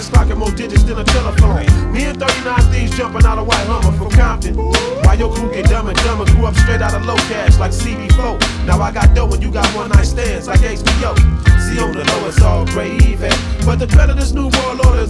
watch clocking more digits than a telephone. Me and 39 thieves jumping out of white Hummer from Compton. Why your crew get dumb and dumber? Grew up straight out of low cash like CB4. Now I got dough and you got one night stands like HBO. See on the low it's all gravy, but the threat of this new world order is